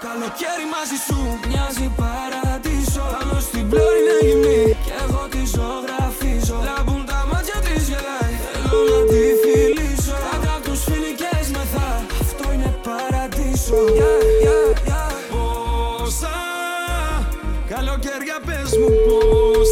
Καλοκαίρι μαζί σου μοιάζει παραδείσο. Πάνω στην πλώρη είναι γυμνή κι εγώ τη ζωγραφίζω. Λάμπουν τα μάτια της γελάει, θέλω να τη φιλήσω. Κάτω απ' τους φοινικές μεθά, αυτό είναι παραδείσο. Πόσα καλοκαίρια πες μου πόσα